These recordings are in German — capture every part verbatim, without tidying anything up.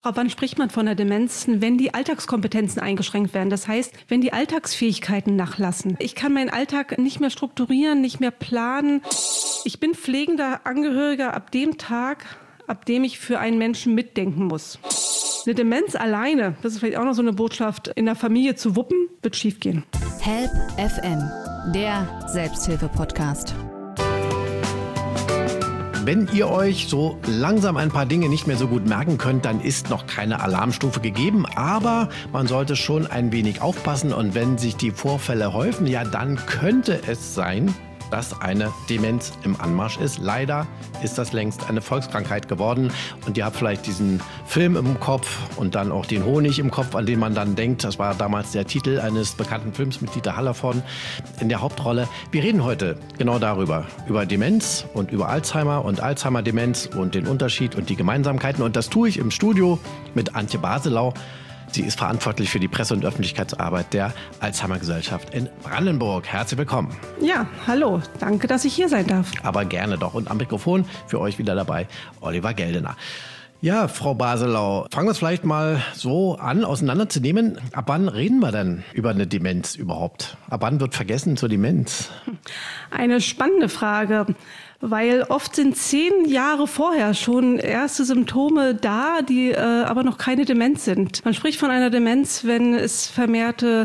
Ab wann spricht man von der Demenz? Wenn die Alltagskompetenzen eingeschränkt werden. Das heißt, wenn die Alltagsfähigkeiten nachlassen. Ich kann meinen Alltag nicht mehr strukturieren, nicht mehr planen. Ich bin pflegender Angehöriger ab dem Tag, ab dem ich für einen Menschen mitdenken muss. Eine Demenz alleine, das ist vielleicht auch noch so eine Botschaft, in der Familie zu wuppen, wird schiefgehen. Help F M, der Selbsthilfe-Podcast. Wenn ihr euch so langsam ein paar Dinge nicht mehr so gut merken könnt, dann ist noch keine Alarmstufe gegeben. Aber man sollte schon ein wenig aufpassen. Und wenn sich die Vorfälle häufen, ja, dann könnte es sein, dass eine Demenz im Anmarsch ist. Leider ist das längst eine Volkskrankheit geworden. Und ihr habt vielleicht diesen Film im Kopf und dann auch den Honig im Kopf, an den man dann denkt. Das war damals der Titel eines bekannten Films mit Dieter Hallervorden in der Hauptrolle. Wir reden heute genau darüber, über Demenz und über Alzheimer und Alzheimer-Demenz und den Unterschied und die Gemeinsamkeiten. Und das tue ich im Studio mit Antje Baselau. Sie ist verantwortlich für die Presse- und Öffentlichkeitsarbeit der Alzheimer-Gesellschaft in Brandenburg. Herzlich willkommen. Ja, hallo. Danke, dass ich hier sein darf. Aber gerne doch. Und am Mikrofon für euch wieder dabei Oliver Geldener. Ja, Frau Baselau, fangen wir es vielleicht mal so an, auseinanderzunehmen. Ab wann reden wir denn über eine Demenz überhaupt? Ab wann wird vergessen zur Demenz? Eine spannende Frage, weil oft sind zehn Jahre vorher schon erste Symptome da, die äh, aber noch keine Demenz sind. Man spricht von einer Demenz, wenn es vermehrte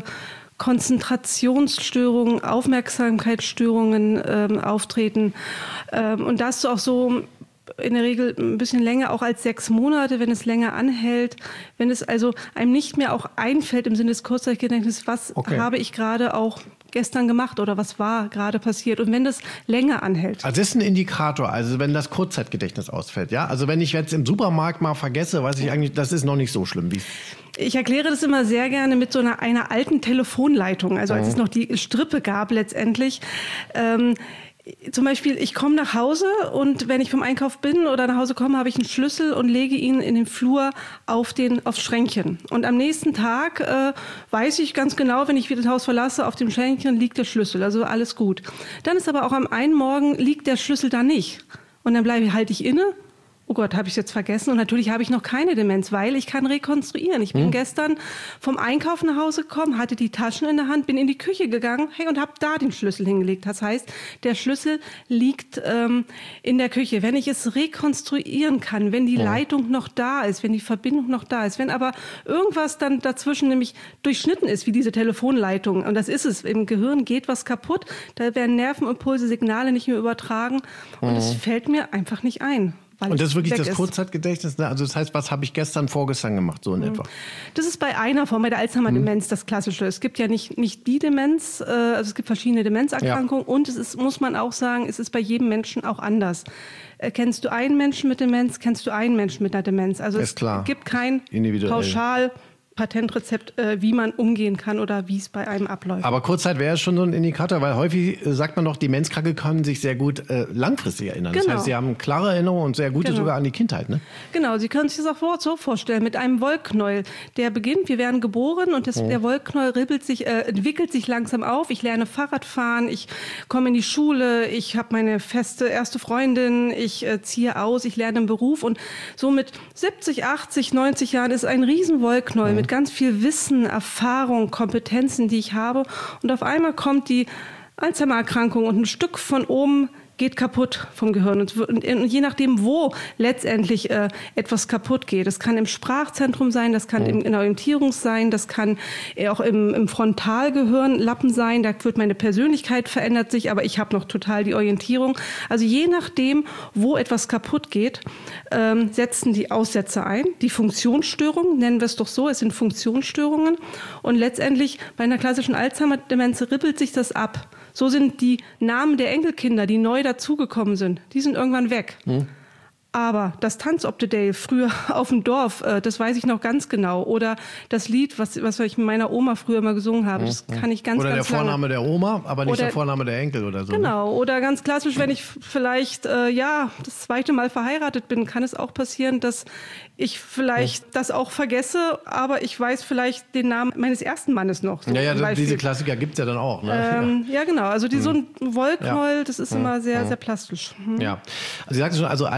Konzentrationsstörungen, Aufmerksamkeitsstörungen ähm, auftreten. Ähm, und das auch so in der Regel ein bisschen länger, auch als sechs Monate, wenn es länger anhält. Wenn es also einem nicht mehr auch einfällt im Sinne des Kurzzeitgedächtnisses, was okay. habe ich gerade auch gestern gemacht oder was war gerade passiert. Und wenn das länger anhält. Also das ist ein Indikator, also wenn das Kurzzeitgedächtnis ausfällt, ja? Also wenn ich jetzt im Supermarkt mal vergesse, weiß ich eigentlich, das ist noch nicht so schlimm. Wie Ich erkläre das immer sehr gerne mit so einer, einer alten Telefonleitung, also als mhm. es noch die Strippe gab letztendlich. Ähm, Zum Beispiel, ich komme nach Hause und wenn ich vom Einkauf bin oder nach Hause komme, habe ich einen Schlüssel und lege ihn in den Flur auf den, aufs Schränkchen. Und am nächsten Tag äh, weiß ich ganz genau, wenn ich wieder das Haus verlasse, auf dem Schränkchen liegt der Schlüssel, also alles gut. Dann ist aber auch am einen Morgen liegt der Schlüssel da nicht. Und dann bleibe ich, halte ich inne. Oh Gott, habe ich es jetzt vergessen? Und natürlich habe ich noch keine Demenz, weil ich kann rekonstruieren. Ich bin hm. gestern vom Einkauf nach Hause gekommen, hatte die Taschen in der Hand, bin in die Küche gegangen, hey, und habe da den Schlüssel hingelegt. Das heißt, der Schlüssel liegt ähm, in der Küche. Wenn ich es rekonstruieren kann, wenn die ja. Leitung noch da ist, wenn die Verbindung noch da ist, wenn aber irgendwas dann dazwischen nämlich durchschnitten ist, wie diese Telefonleitung, und das ist es, im Gehirn geht was kaputt, da werden Nervenimpulse, Signale nicht mehr übertragen und es mhm. fällt mir einfach nicht ein. Und das ist wirklich das Kurzzeitgedächtnis? Ne? Also das heißt, was habe ich gestern, vorgestern gemacht, so in mhm. etwa? Das ist bei einer Form, bei der Alzheimer-Demenz mhm. das Klassische. Es gibt ja nicht, nicht die Demenz, äh, also es gibt verschiedene Demenzerkrankungen ja. und es ist, muss man auch sagen, es ist bei jedem Menschen auch anders. Äh, kennst du einen Menschen mit Demenz, kennst du einen Menschen mit einer Demenz? Also es klar. gibt kein pauschal Patentrezept, äh, wie man umgehen kann oder wie es bei einem abläuft. Aber Kurzzeit wäre schon so ein Indikator, weil häufig äh, sagt man doch, Demenzkranke können sich sehr gut äh, langfristig erinnern. Genau. Das heißt, sie haben klare Erinnerungen und sehr gute genau. sogar an die Kindheit. Ne? Genau, Sie können sich das auch so vorstellen, mit einem Wollknäuel. Der beginnt, wir werden geboren und das, oh. der Wollknäuel ribbelt sich, äh, entwickelt sich langsam auf. Ich lerne Fahrradfahren, ich komme in die Schule, ich habe meine feste erste Freundin, ich äh, ziehe aus, ich lerne einen Beruf und so mit siebzig, achtzig, neunzig Jahren ist ein riesen Wollknäuel oh. mit ganz viel Wissen, Erfahrung, Kompetenzen, die ich habe. Und auf einmal kommt die Alzheimer-Erkrankung und ein Stück von oben geht kaputt vom Gehirn. Und, und, und je nachdem, wo letztendlich äh, etwas kaputt geht. Das kann im Sprachzentrum sein, das kann im, in der Orientierung sein, das kann auch im, im Frontalgehirnlappen sein. Da wird meine Persönlichkeit verändert sich, aber ich habe noch total die Orientierung. Also je nachdem, wo etwas kaputt geht, ähm, setzen die Aussetzer ein. Die Funktionsstörungen, nennen wir es doch so, es sind Funktionsstörungen. Und letztendlich bei einer klassischen Alzheimer-Demenz ribbelt sich das ab. So sind die Namen der Enkelkinder, die neu dazugekommen sind, die sind irgendwann weg. Hm. Aber das Tanz-Op-the-Day früher auf dem Dorf, äh, das weiß ich noch ganz genau. Oder das Lied, was, was ich mit meiner Oma früher mal gesungen habe, das kann ich ganz, oder ganz der Vorname lange. der Oma, aber nicht oder, der Vorname der Enkel oder so. Genau, ne? Oder ganz klassisch, wenn ich vielleicht äh, ja das zweite Mal verheiratet bin, kann es auch passieren, dass ich vielleicht ja. das auch vergesse, aber ich weiß vielleicht den Namen meines ersten Mannes noch. So ja, ja, das, diese Klassiker gibt es ja dann auch. Ne? Ähm, ja. ja, genau. Also die, so ein Wollknäuel, das ist ja. immer sehr, ja. sehr plastisch. Hm. Ja, also Sie sagten schon, also Alzheimer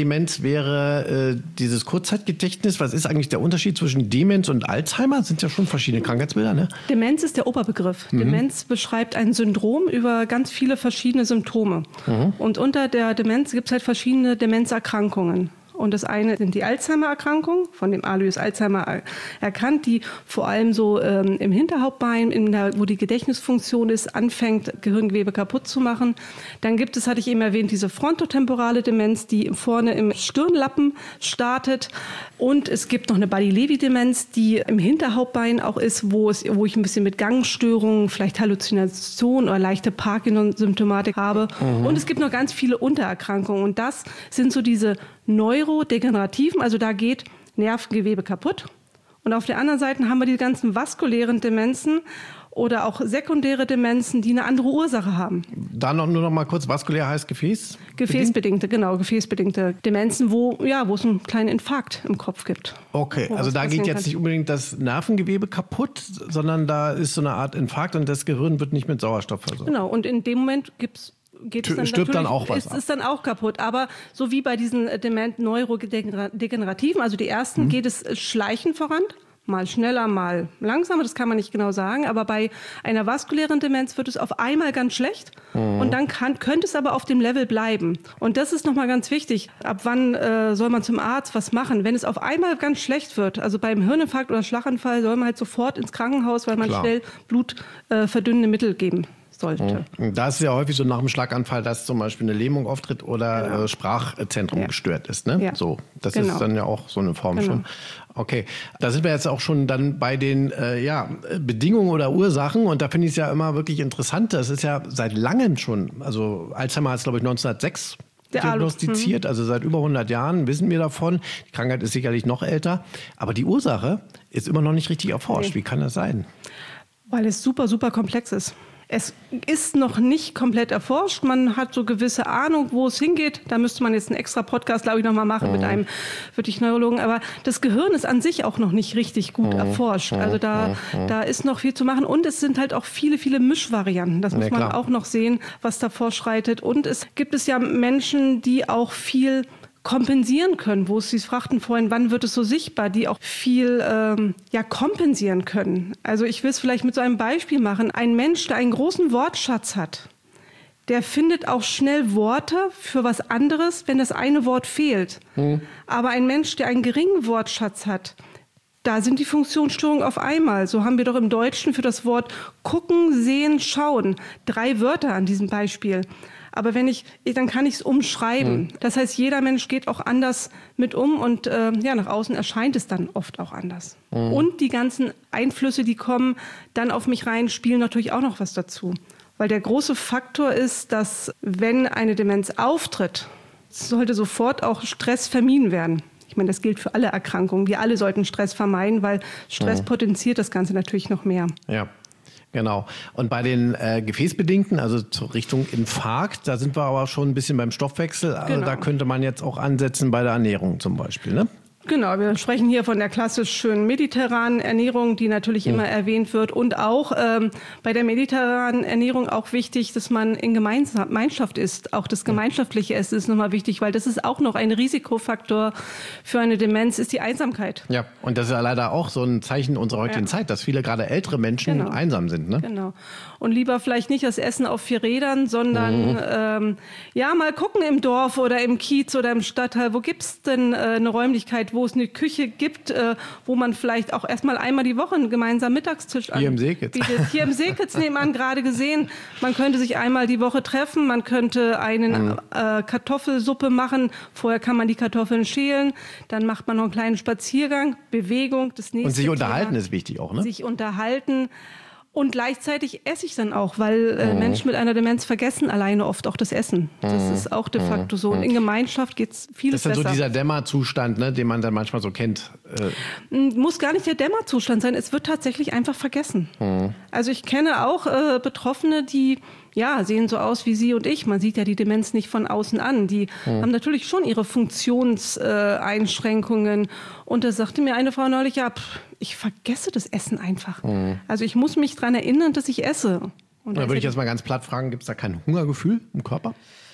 Demenz wäre äh, dieses Kurzzeitgedächtnis. Was ist eigentlich der Unterschied zwischen Demenz und Alzheimer? Das sind ja schon verschiedene Krankheitsbilder, ne? Demenz ist der Oberbegriff. Mhm. Demenz beschreibt ein Syndrom über ganz viele verschiedene Symptome. Mhm. Und unter der Demenz gibt es halt verschiedene Demenzerkrankungen. Und das eine sind die Alzheimer-Erkrankungen, von dem Alois Alzheimer erkannt, die vor allem so ähm, im Hinterhauptbein, in der, wo die Gedächtnisfunktion ist, anfängt, Gehirngewebe kaputt zu machen. Dann gibt es, hatte ich eben erwähnt, diese frontotemporale Demenz, die vorne im Stirnlappen startet. Und es gibt noch eine Badi-Lewy-Demenz, die im Hinterhauptbein auch ist, wo, es, wo ich ein bisschen mit Gangstörungen, vielleicht Halluzination oder leichte Parkinson-Symptomatik habe. Mhm. Und es gibt noch ganz viele Untererkrankungen. Und das sind so diese neurodegenerativen, also da geht Nervengewebe kaputt. Und auf der anderen Seite haben wir die ganzen vaskulären Demenzen oder auch sekundäre Demenzen, die eine andere Ursache haben. Da noch, nur noch mal kurz, vaskulär heißt Gefäß? Gefäßbedingte, genau, gefäßbedingte Demenzen, wo, ja, wo es einen kleinen Infarkt im Kopf gibt. Okay, also da geht jetzt kann. nicht unbedingt das Nervengewebe kaputt, sondern da ist so eine Art Infarkt und das Gehirn wird nicht mit Sauerstoff versorgt. Genau, und in dem Moment gibt es Geht es dann stirbt dann auch was ist, ist dann auch kaputt. Aber so wie bei diesen Dement neurodegenerativen, also die ersten, mhm. geht es schleichend voran. Mal schneller, mal langsamer, das kann man nicht genau sagen. Aber bei einer vaskulären Demenz wird es auf einmal ganz schlecht. Mhm. Und dann kann, könnte es aber auf dem Level bleiben. Und das ist nochmal ganz wichtig. Ab wann äh, soll man zum Arzt was machen? Wenn es auf einmal ganz schlecht wird, also beim Hirninfarkt oder Schlaganfall, soll man halt sofort ins Krankenhaus, weil man Klar. schnell blutverdünnende äh, Mittel geben sollte. Da ist es ja häufig so nach dem Schlaganfall, dass zum Beispiel eine Lähmung auftritt oder genau. äh, Sprachzentrum ja. gestört ist. Ne? Ja. So, das genau. ist dann ja auch so eine Form genau. schon. Okay, da sind wir jetzt auch schon dann bei den äh, ja, Bedingungen oder Ursachen und da finde ich es ja immer wirklich interessant. Das ist ja seit langem schon, also Alzheimer ist glaube ich neunzehnhundertsechs diagnostiziert, mhm. also seit über hundert Jahren wissen wir davon. Die Krankheit ist sicherlich noch älter, aber die Ursache ist immer noch nicht richtig erforscht. Nee. Wie kann das sein? Weil es super, super komplex ist. Es ist noch nicht komplett erforscht. Man hat so gewisse Ahnung, wo es hingeht. Da müsste man jetzt einen extra Podcast, glaube ich, noch mal machen mhm. mit einem wirklich Neurologen. Aber das Gehirn ist an sich auch noch nicht richtig gut mhm. erforscht. Also da, mhm. da ist noch viel zu machen. Und es sind halt auch viele, viele Mischvarianten. Das muss ja, man auch noch sehen, was da fortschreitet. Und es gibt es ja Menschen, die auch viel kompensieren können, wo Sie fragten vorhin, wann wird es so sichtbar, die auch viel ähm, ja, kompensieren können. Also ich will es vielleicht mit so einem Beispiel machen. Ein Mensch, der einen großen Wortschatz hat, der findet auch schnell Worte für was anderes, wenn das eine Wort fehlt. Mhm. Aber ein Mensch, der einen geringen Wortschatz hat, da sind die Funktionsstörungen auf einmal. So haben wir doch im Deutschen für das Wort gucken, sehen, schauen drei Wörter an diesem Beispiel. Aber wenn ich, dann kann ich es umschreiben. Mhm. Das heißt, jeder Mensch geht auch anders mit um und äh, ja, nach außen erscheint es dann oft auch anders. Mhm. Und die ganzen Einflüsse, die kommen dann auf mich rein, spielen natürlich auch noch was dazu. Weil der große Faktor ist, dass wenn eine Demenz auftritt, sollte sofort auch Stress vermieden werden. Ich meine, das gilt für alle Erkrankungen. Wir alle sollten Stress vermeiden, weil Stress mhm. potenziert das Ganze natürlich noch mehr. Ja. Genau. Und bei den äh, Gefäßbedingten, also zur Richtung Infarkt, da sind wir aber schon ein bisschen beim Stoffwechsel. Also genau. Da könnte man jetzt auch ansetzen bei der Ernährung zum Beispiel, ne? Genau, wir sprechen hier von der klassisch schönen mediterranen Ernährung, die natürlich mhm. immer erwähnt wird. Und auch ähm, bei der mediterranen Ernährung auch wichtig, dass man in Gemeinschaft isst. Auch das gemeinschaftliche Essen ist nochmal wichtig, weil das ist auch noch ein Risikofaktor für eine Demenz, ist die Einsamkeit. Ja, und das ist ja leider auch so ein Zeichen unserer heutigen ja. Zeit, dass viele gerade ältere Menschen genau. einsam sind. Ne? Genau. Und lieber vielleicht nicht das Essen auf vier Rädern, sondern mhm. ähm, ja mal gucken im Dorf oder im Kiez oder im Stadtteil, wo gibt's denn äh, eine Räumlichkeit, wo es eine Küche gibt, äh, wo man vielleicht auch erstmal einmal die Woche einen gemeinsamen Mittagstisch anbietet. Hier im Seekitz. Hier im Seekitz nebenan gerade gesehen. Man könnte sich einmal die Woche treffen, man könnte eine mhm. äh, Kartoffelsuppe machen. Vorher kann man die Kartoffeln schälen, dann macht man noch einen kleinen Spaziergang, Bewegung. Das nächste Und sich unterhalten Thema. Ist wichtig auch, ne? Sich unterhalten. Und gleichzeitig esse ich dann auch, weil äh, mhm. Menschen mit einer Demenz vergessen alleine oft auch das Essen. Das mhm. ist auch de facto so. Und in Gemeinschaft geht es viel besser. Das ist dann so dieser Dämmerzustand, ne, den man dann manchmal so kennt. Äh. Muss gar nicht der Dämmerzustand sein. Es wird tatsächlich einfach vergessen. Mhm. Also ich kenne auch äh, Betroffene, die ja, sehen so aus wie Sie und ich. Man sieht ja die Demenz nicht von außen an. Die mhm. haben natürlich schon ihre Funktionseinschränkungen. Äh, und da sagte mir eine Frau neulich, ja, pff, ich vergesse das Essen einfach. Mhm. Also ich muss mich daran erinnern, dass ich esse. Und da würde ich jetzt mal ganz platt fragen, gibt es da kein Hungergefühl im Körper?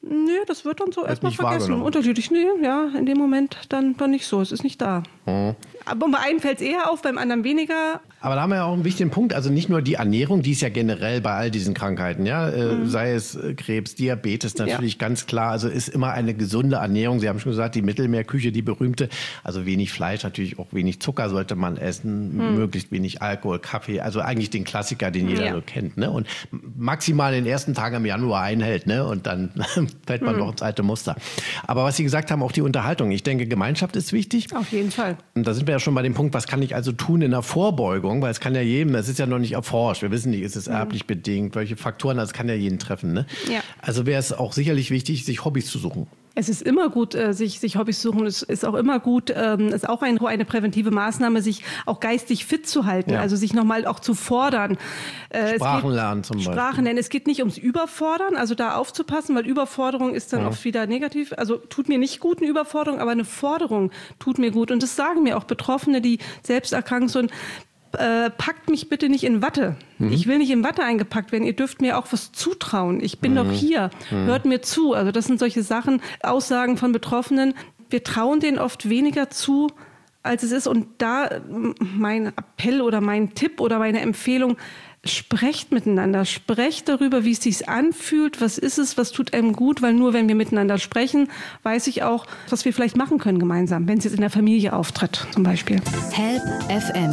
Nee, das wird dann so erstmal vergessen. Unterschiedlich, nee, ja, in dem Moment dann, dann nicht so. Es ist nicht da. Mhm. Aber bei einem fällt es eher auf, beim anderen weniger. Aber da haben wir ja auch einen wichtigen Punkt. Also nicht nur die Ernährung, die ist ja generell bei all diesen Krankheiten, ja, mhm. sei es Krebs, Diabetes, natürlich ja. ganz klar. Also ist immer eine gesunde Ernährung. Sie haben schon gesagt, die Mittelmeerküche, die berühmte. Also wenig Fleisch, natürlich auch wenig Zucker sollte man essen, mhm. möglichst wenig Alkohol, Kaffee. Also eigentlich den Klassiker, den jeder ja. so kennt. Ne? Und maximal in den ersten Tagen im Januar einhält, ne? Und dann fällt man mhm. noch ins alte Muster. Aber was Sie gesagt haben, auch die Unterhaltung. Ich denke, Gemeinschaft ist wichtig. Auf jeden Fall. Und da sind wir ja schon bei dem Punkt, was kann ich also tun in der Vorbeugung? Weil es kann ja jedem, es ist ja noch nicht erforscht. Wir wissen nicht, ist es erblich mhm. bedingt, welche Faktoren, das kann ja jeden treffen. Ne? Ja. Also wäre es auch sicherlich wichtig, sich Hobbys zu suchen. Es ist immer gut, sich, sich Hobbys zu suchen. Es ist auch immer gut, es ist auch eine, eine präventive Maßnahme, sich auch geistig fit zu halten, ja. also sich nochmal auch zu fordern. Sprachen lernen zum Beispiel. Sprachen lernen. Es geht nicht ums Überfordern, also da aufzupassen, weil Überforderung ist dann ja. oft wieder negativ. Also tut mir nicht gut eine Überforderung, aber eine Forderung tut mir gut. Und das sagen mir auch Betroffene, die selbst erkrankt sind. Äh, packt mich bitte nicht in Watte. Mhm. Ich will nicht in Watte eingepackt werden. Ihr dürft mir auch was zutrauen. Ich bin mhm. doch hier. Mhm. Hört mir zu. Also das sind solche Sachen, Aussagen von Betroffenen. Wir trauen denen oft weniger zu, als es ist. Und da mein Appell oder mein Tipp oder meine Empfehlung, sprecht miteinander, sprecht darüber, wie es sich anfühlt, was ist es, was tut einem gut, weil nur wenn wir miteinander sprechen, weiß ich auch, was wir vielleicht machen können gemeinsam, wenn es jetzt in der Familie auftritt zum Beispiel. Help F M,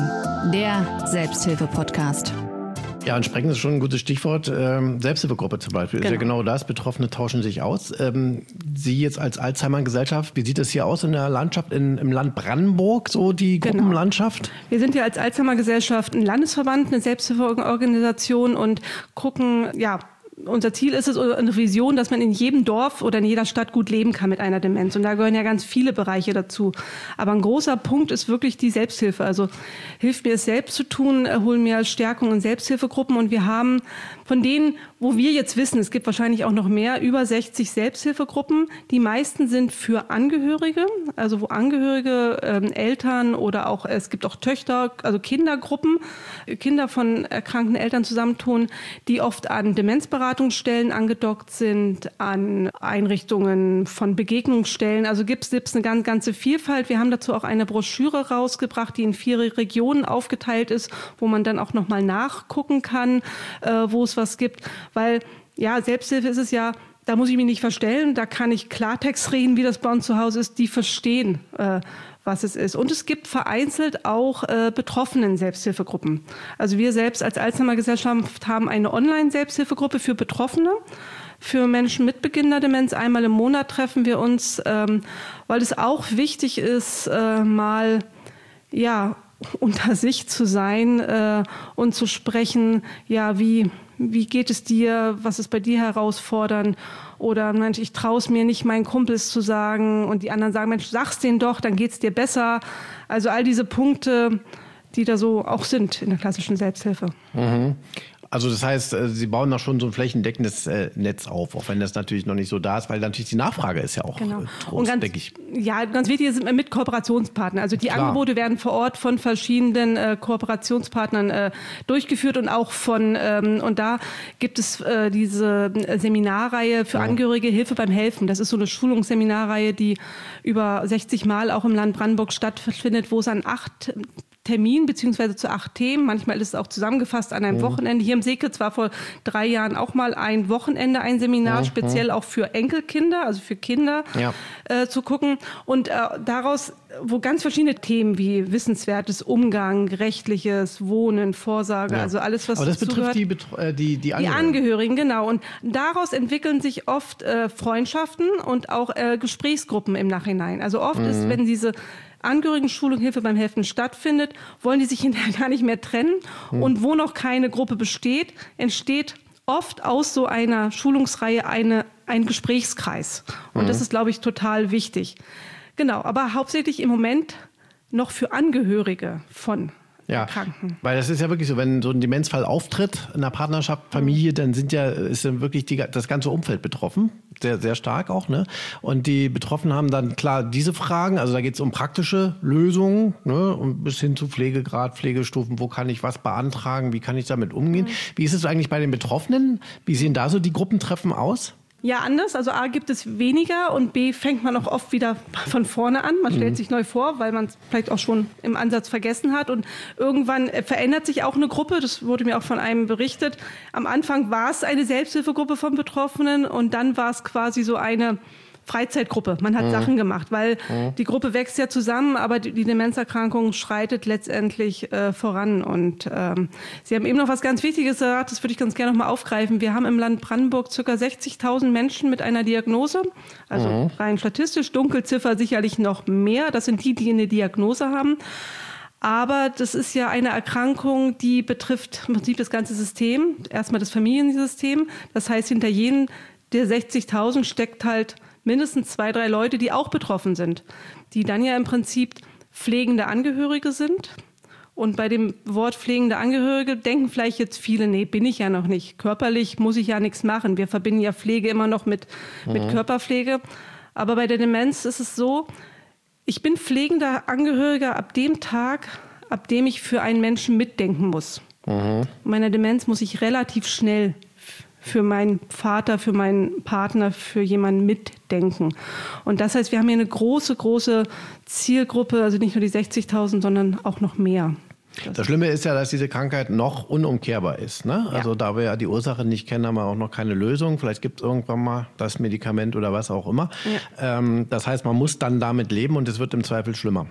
der Selbsthilfe-Podcast. Ja, entsprechend ist schon ein gutes Stichwort. Ähm, Selbsthilfegruppe zum Beispiel. Genau. Ist ja genau das. Betroffene tauschen sich aus. Ähm, Sie jetzt als Alzheimer-Gesellschaft, wie sieht es hier aus in der Landschaft, in, im Land Brandenburg, so die genau. Gruppenlandschaft? Wir sind ja als Alzheimer-Gesellschaft ein Landesverband, eine Selbsthilfeorganisation und gucken, ja, unser Ziel ist es, eine Vision, dass man in jedem Dorf oder in jeder Stadt gut leben kann mit einer Demenz. Und da gehören ja ganz viele Bereiche dazu. Aber ein großer Punkt ist wirklich die Selbsthilfe. Also hilft mir es selbst zu tun, holen mir Stärkung in Selbsthilfegruppen. Und wir haben von denen, wo wir jetzt wissen, es gibt wahrscheinlich auch noch mehr, über sechzig Selbsthilfegruppen. Die meisten sind für Angehörige, also wo Angehörige, ähm, Eltern oder auch, es gibt auch Töchter, also Kindergruppen, Kinder von erkrankten Eltern zusammentun, die oft an Demenzberatungsstellen angedockt sind, an Einrichtungen von Begegnungsstellen. Also gibt es eine ganz, ganze Vielfalt. Wir haben dazu auch eine Broschüre rausgebracht, die in vier Regionen aufgeteilt ist, wo man dann auch nochmal nachgucken kann, äh, wo es was gibt. Weil, ja, Selbsthilfe ist es ja, da muss ich mich nicht verstellen, da kann ich Klartext reden, wie das bei uns zu Hause ist, die verstehen, äh, was es ist. Und es gibt vereinzelt auch äh, betroffenen Selbsthilfegruppen. Also wir selbst als Alzheimer-Gesellschaft haben eine Online-Selbsthilfegruppe für Betroffene, für Menschen mit beginnender Demenz. Einmal im Monat treffen wir uns, ähm, weil es auch wichtig ist, äh, mal, ja, unter sich zu sein äh, und zu sprechen, ja, wie, wie geht es dir, was ist bei dir herausfordernd? Oder Mensch, ich traue es mir nicht, meinen Kumpels zu sagen und die anderen sagen, Mensch, sag's denen doch, dann geht's dir besser. Also all diese Punkte, die da so auch sind in der klassischen Selbsthilfe. Mhm. Also das heißt, Sie bauen da schon so ein flächendeckendes Netz auf, auch wenn das natürlich noch nicht so da ist, weil natürlich die Nachfrage ist ja auch genau. groß, ganz, denke ich. Ja, ganz wichtig ist mit Kooperationspartnern. Also die Klar. Angebote werden vor Ort von verschiedenen äh, Kooperationspartnern äh, durchgeführt und auch von, ähm, und da gibt es äh, diese Seminarreihe für ja. Angehörige Hilfe beim Helfen. Das ist so eine Schulungsseminarreihe, die über sechzig Mal auch im Land Brandenburg stattfindet, wo es an acht Termin beziehungsweise zu acht Themen. Manchmal ist es auch zusammengefasst an einem mhm. Wochenende. Hier im Seekitz war vor drei Jahren auch mal ein Wochenende ein Seminar, mhm. speziell auch für Enkelkinder, also für Kinder ja. äh, zu gucken. Und äh, daraus, wo ganz verschiedene Themen wie wissenswertes Umgang, rechtliches, Wohnen, Vorsorge, ja. also alles, was Aber das betrifft die, äh, die, die Angehörigen. Die Angehörigen, genau. Und daraus entwickeln sich oft äh, Freundschaften und auch äh, Gesprächsgruppen im Nachhinein. Also oft mhm. ist, wenn diese Angehörigenschulung, Hilfe beim Helfen stattfindet, wollen die sich hinterher gar nicht mehr trennen. Hm. Und wo noch keine Gruppe besteht, entsteht oft aus so einer Schulungsreihe eine, ein Gesprächskreis. Und hm. das ist, glaube ich, total wichtig. Genau, aber hauptsächlich im Moment noch für Angehörige von Ja, Kranken. Weil das ist ja wirklich so, wenn so ein Demenzfall auftritt in der Partnerschaft, Familie, dann sind ja, ist dann wirklich die, das ganze Umfeld betroffen. Sehr, sehr stark auch, ne? Und die Betroffenen haben dann klar diese Fragen, also da geht es um praktische Lösungen, ne? Und bis hin zu Pflegegrad, Pflegestufen, wo kann ich was beantragen, wie kann ich damit umgehen? Mhm. Wie ist es eigentlich bei den Betroffenen? Wie sehen da so die Gruppentreffen aus? Ja, anders. Also A gibt es weniger und B fängt man auch oft wieder von vorne an. Man stellt mhm. sich neu vor, weil man es vielleicht auch schon im Ansatz vergessen hat. Und irgendwann verändert sich auch eine Gruppe. Das wurde mir auch von einem berichtet. Am Anfang war es eine Selbsthilfegruppe von Betroffenen und dann war es quasi so eine Freizeitgruppe. Man hat mhm. Sachen gemacht, weil mhm. die Gruppe wächst ja zusammen, aber die, die Demenzerkrankung schreitet letztendlich äh, voran. Und ähm, Sie haben eben noch was ganz Wichtiges gesagt, das würde ich ganz gerne noch mal aufgreifen. Wir haben im Land Brandenburg ca. sechzigtausend Menschen mit einer Diagnose, also mhm. rein statistisch, Dunkelziffer sicherlich noch mehr. Das sind die, die eine Diagnose haben. Aber das ist ja eine Erkrankung, die betrifft im Prinzip das ganze System, erstmal das Familiensystem. Das heißt, hinter jedem der sechzigtausend steckt halt mindestens zwei, drei Leute, die auch betroffen sind, die dann ja im Prinzip pflegende Angehörige sind. Und bei dem Wort pflegende Angehörige denken vielleicht jetzt viele, nee, bin ich ja noch nicht. Körperlich muss ich ja nichts machen. Wir verbinden ja Pflege immer noch mit, mhm. mit Körperpflege. Aber bei der Demenz ist es so, ich bin pflegender Angehöriger ab dem Tag, ab dem ich für einen Menschen mitdenken muss. Mhm. Bei einer Demenz muss ich relativ schnell für meinen Vater, für meinen Partner, für jemanden mitdenken. Und das heißt, wir haben hier eine große, große Zielgruppe, also nicht nur die sechzigtausend, sondern auch noch mehr. Das Schlimme ist ja, dass diese Krankheit noch unumkehrbar ist. Ne? Also ja. da wir ja die Ursache nicht kennen, haben wir auch noch keine Lösung. Vielleicht gibt es irgendwann mal das Medikament oder was auch immer. Ja. Ähm, das heißt, man muss dann damit leben und es wird im Zweifel schlimmer.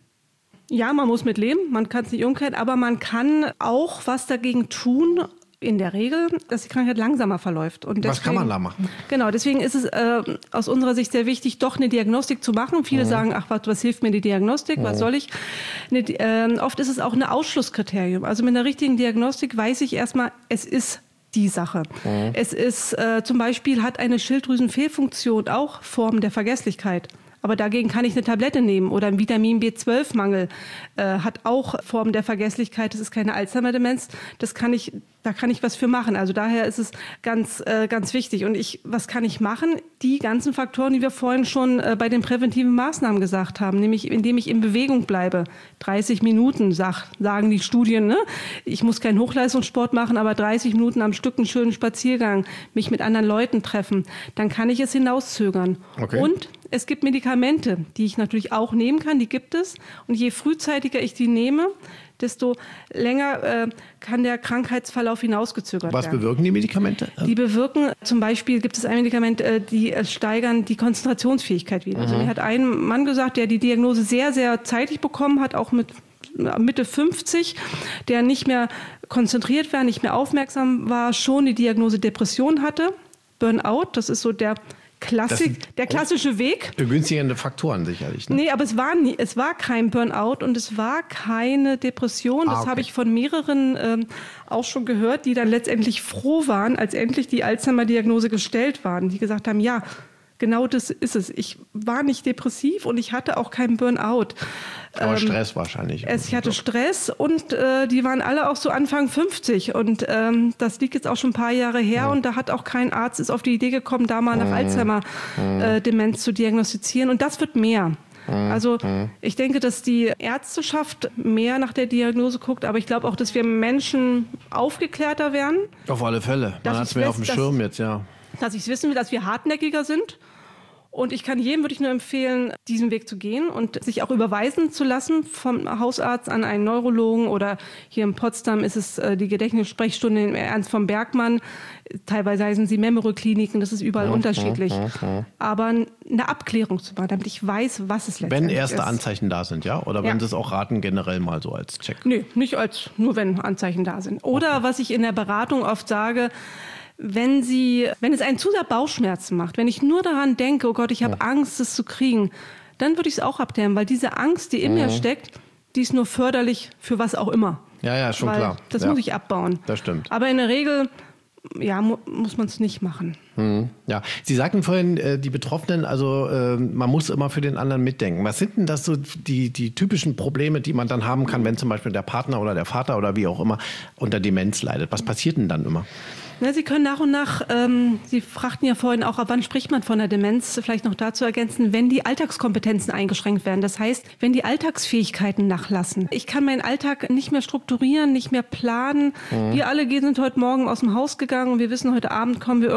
Ja, man muss mit leben, man kann es nicht umkehren, aber man kann auch was dagegen tun, in der Regel, dass die Krankheit langsamer verläuft. Und deswegen, was kann man da machen? Genau, deswegen ist es äh, aus unserer Sicht sehr wichtig, doch eine Diagnostik zu machen. Viele mhm. sagen, ach, was, was hilft mir die Diagnostik, mhm. was soll ich? Eine, äh, oft ist es auch ein Ausschlusskriterium. Also mit einer richtigen Diagnostik weiß ich erstmal, es ist die Sache. Mhm. Es ist äh, zum Beispiel, hat eine Schilddrüsenfehlfunktion auch Formen der Vergesslichkeit. Aber dagegen kann ich eine Tablette nehmen. Oder ein Vitamin B zwölf Mangel äh, hat auch Formen der Vergesslichkeit. Das ist keine Alzheimer-Demenz. Das kann ich, da kann ich was für machen. Also daher ist es ganz, äh, ganz wichtig. Und ich, was kann ich machen? Die ganzen Faktoren, die wir vorhin schon äh, bei den präventiven Maßnahmen gesagt haben, nämlich indem ich in Bewegung bleibe. dreißig Minuten, sag, sagen die Studien. Ne? Ich muss keinen Hochleistungssport machen, aber dreißig Minuten am Stück einen schönen Spaziergang, mich mit anderen Leuten treffen. Dann kann ich es hinauszögern. Okay. Und es gibt Medikamente, die ich natürlich auch nehmen kann, die gibt es. Und je frühzeitiger ich die nehme, desto länger äh, kann der Krankheitsverlauf hinausgezögert Was werden. Was bewirken die Medikamente? Die bewirken, zum Beispiel gibt es ein Medikament, äh, die äh, steigern die Konzentrationsfähigkeit wieder. Mhm. Also mir hat ein Mann gesagt, der die Diagnose sehr, sehr zeitig bekommen hat, auch mit Mitte fünfzig, der nicht mehr konzentriert war, nicht mehr aufmerksam war, schon die Diagnose Depression hatte, Burnout, das ist so der Klassik, der klassische Weg. Begünstigende Faktoren sicherlich. Ne? Nee, aber es war, nie, es war kein Burnout und es war keine Depression. Das ah, okay. habe ich von mehreren ähm, auch schon gehört, die dann letztendlich froh waren, als endlich die Alzheimer-Diagnose gestellt waren. Die gesagt haben, ja, genau das ist es. Ich war nicht depressiv und ich hatte auch keinen Burnout. Aber ähm, Stress wahrscheinlich. Es, ich hatte Stress und äh, die waren alle auch so Anfang fünfzig. Und ähm, das liegt jetzt auch schon ein paar Jahre her. Ja. Und da hat auch kein Arzt ist auf die Idee gekommen, da mal nach ja. Alzheimer-Demenz äh, zu diagnostizieren. Und das wird mehr. Ja. Also ich denke, dass die Ärzteschaft mehr nach der Diagnose guckt. Aber ich glaube auch, dass wir Menschen aufgeklärter werden. Auf alle Fälle. Man hat es mehr auf dem Schirm jetzt, ja. Dass ich es wissen will, dass wir hartnäckiger sind. Und ich kann jedem, würde ich nur empfehlen, diesen Weg zu gehen und sich auch überweisen zu lassen vom Hausarzt an einen Neurologen. Oder hier in Potsdam ist es äh, die Gedächtnissprechstunde in Ernst von Bergmann. Teilweise heißen sie Memory-Kliniken, das ist überall ja, unterschiedlich. Ja, ja. Aber eine Abklärung zu machen, damit ich weiß, was es letztendlich ist. Wenn erste ist. Anzeichen da sind, ja? Oder ja. wenn Sie es auch raten, generell mal so als Check? Nee, nicht als, nur wenn Anzeichen da sind. Oder okay. was ich in der Beratung oft sage, Wenn sie, wenn es einen zu sehr Bauchschmerzen macht, wenn ich nur daran denke, oh Gott, ich habe ja. Angst, das zu kriegen, dann würde ich es auch abklären, weil diese Angst, die in mhm. mir steckt, die ist nur förderlich für was auch immer. Ja, ja, schon weil klar. Das ja. muss ich abbauen. Das stimmt. Aber in der Regel, ja, mu- muss man es nicht machen. Mhm. Ja, Sie sagten vorhin, äh, die Betroffenen, also äh, man muss immer für den anderen mitdenken. Was sind denn das so die, die typischen Probleme, die man dann haben kann, wenn zum Beispiel der Partner oder der Vater oder wie auch immer unter Demenz leidet? Was passiert denn dann immer? Ja, Sie können nach und nach, ähm, Sie fragten ja vorhin auch, ab wann spricht man von der Demenz, vielleicht noch dazu ergänzen, wenn die Alltagskompetenzen eingeschränkt werden. Das heißt, wenn die Alltagsfähigkeiten nachlassen. Ich kann meinen Alltag nicht mehr strukturieren, nicht mehr planen. Mhm. Wir alle sind heute Morgen aus dem Haus gegangen und wir wissen, heute Abend kommen wir irgendwann wieder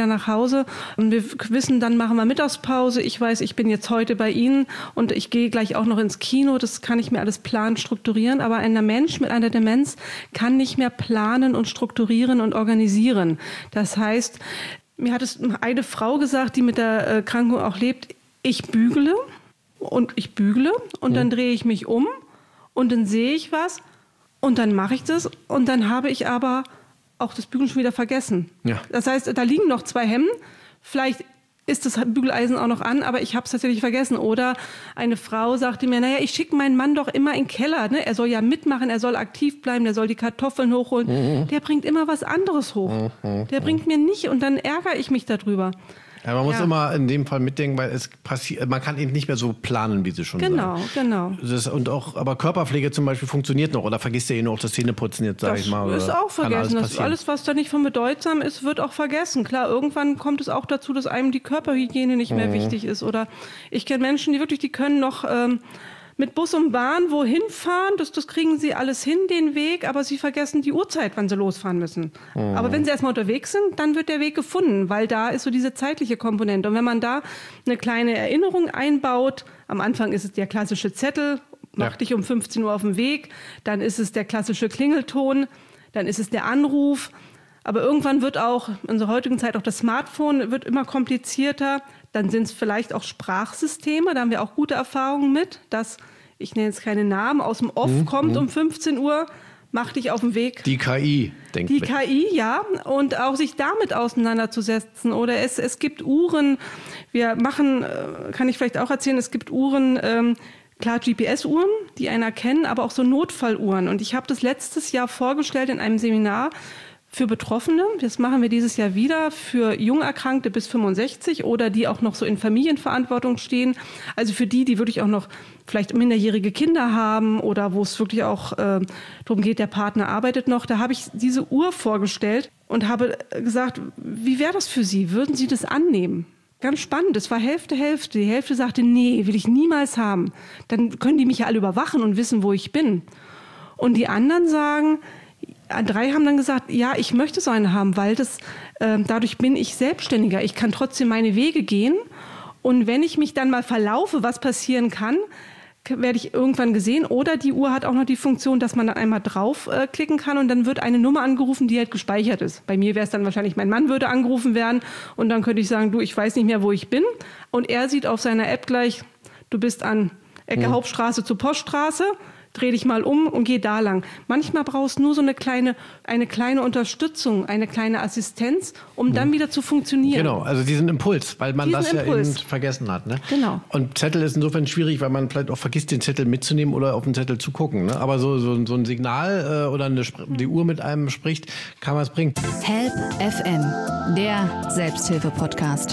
dann nach Hause und wir wissen, dann machen wir Mittagspause. Ich weiß, ich bin jetzt heute bei Ihnen und ich gehe gleich auch noch ins Kino. Das kann ich mir alles planen, strukturieren. Aber ein Mensch mit einer Demenz kann nicht mehr planen und strukturieren und organisieren. Das heißt, mir hat es eine Frau gesagt, die mit der Erkrankung auch lebt, ich bügele und ich bügele und ja. dann drehe ich mich um und dann sehe ich was und dann mache ich das und dann habe ich aber auch das Bügeln schon wieder vergessen. Ja. Das heißt, da liegen noch zwei Hemden, vielleicht ist das Bügeleisen auch noch an, aber ich habe es tatsächlich vergessen. Oder eine Frau sagte mir, naja, ich schicke meinen Mann doch immer in den Keller. Ne? Er soll ja mitmachen, er soll aktiv bleiben, der soll die Kartoffeln hochholen. Mhm. Der bringt immer was anderes hoch. Mhm. Der bringt mir nicht und dann ärgere ich mich darüber. Ja, man muss ja. immer in dem Fall mitdenken, weil es passiert, man kann eben nicht mehr so planen, wie Sie schon genau, sagen. Genau, genau. Das, und auch, aber Körperpflege zum Beispiel funktioniert noch oder vergisst ihr noch das Zähneputzen jetzt, sage ich mal. Das ist auch vergessen. Alles, das alles, was da nicht von bedeutsam ist, wird auch vergessen. Klar, irgendwann kommt es auch dazu, dass einem die Körperhygiene nicht mehr mhm. wichtig ist. Oder ich kenne Menschen, die wirklich, die können noch ähm, mit Bus und Bahn wohin fahren, das, das kriegen sie alles hin, den Weg, aber sie vergessen die Uhrzeit, wann sie losfahren müssen. Mhm. Aber wenn sie erstmal unterwegs sind, dann wird der Weg gefunden, weil da ist so diese zeitliche Komponente. Und wenn man da eine kleine Erinnerung einbaut, am Anfang ist es der klassische Zettel, mach ja. dich um fünfzehn Uhr auf den Weg, dann ist es der klassische Klingelton, dann ist es der Anruf. Aber irgendwann wird auch, in unserer heutigen Zeit auch das Smartphone wird immer komplizierter. Dann sind es vielleicht auch Sprachsysteme, da haben wir auch gute Erfahrungen mit, dass, ich nenne jetzt keine Namen, aus dem Off mhm. kommt um fünfzehn Uhr, mach dich auf den Weg. Die K I, denkt Die K I, ja, und auch sich damit auseinanderzusetzen. Oder es, es gibt Uhren, wir machen, kann ich vielleicht auch erzählen, es gibt Uhren, ähm, klar G P S-Uhren, die einen erkennen, aber auch so Notfalluhren. Und ich habe das letztes Jahr vorgestellt in einem Seminar für Betroffene. Das machen wir dieses Jahr wieder für Jungerkrankte bis fünfundsechzig oder die auch noch so in Familienverantwortung stehen. Also für die, die wirklich auch noch vielleicht minderjährige Kinder haben oder wo es wirklich auch äh, darum geht, der Partner arbeitet noch. Da habe ich diese Uhr vorgestellt und habe gesagt, wie wäre das für Sie? Würden Sie das annehmen? Ganz spannend, es war Hälfte, Hälfte. Die Hälfte sagte, nee, will ich niemals haben. Dann können die mich ja alle überwachen und wissen, wo ich bin. Und die anderen sagen, drei haben dann gesagt, ja, ich möchte so eine haben, weil das, äh, dadurch bin ich selbstständiger. Ich kann trotzdem meine Wege gehen. Und wenn ich mich dann mal verlaufe, was passieren kann, werde ich irgendwann gesehen. Oder die Uhr hat auch noch die Funktion, dass man dann einmal draufklicken äh, kann und dann wird eine Nummer angerufen, die halt gespeichert ist. Bei mir wäre es dann wahrscheinlich, mein Mann würde angerufen werden und dann könnte ich sagen, du, ich weiß nicht mehr, wo ich bin. Und er sieht auf seiner App gleich, du bist an Ecke mhm. Hauptstraße zur Poststraße. Dreh dich mal um und geh da lang. Manchmal brauchst du nur so eine kleine, eine kleine Unterstützung, eine kleine Assistenz, um dann wieder zu funktionieren. Genau, also diesen Impuls, weil man diesen das Impuls. ja eben vergessen hat. Ne? Genau. Und Zettel ist insofern schwierig, weil man vielleicht auch vergisst, den Zettel mitzunehmen oder auf den Zettel zu gucken. Ne? Aber so, so, so ein Signal äh, oder eine, die Uhr mit einem spricht, kann was bringen. Help F M, der Selbsthilfe-Podcast.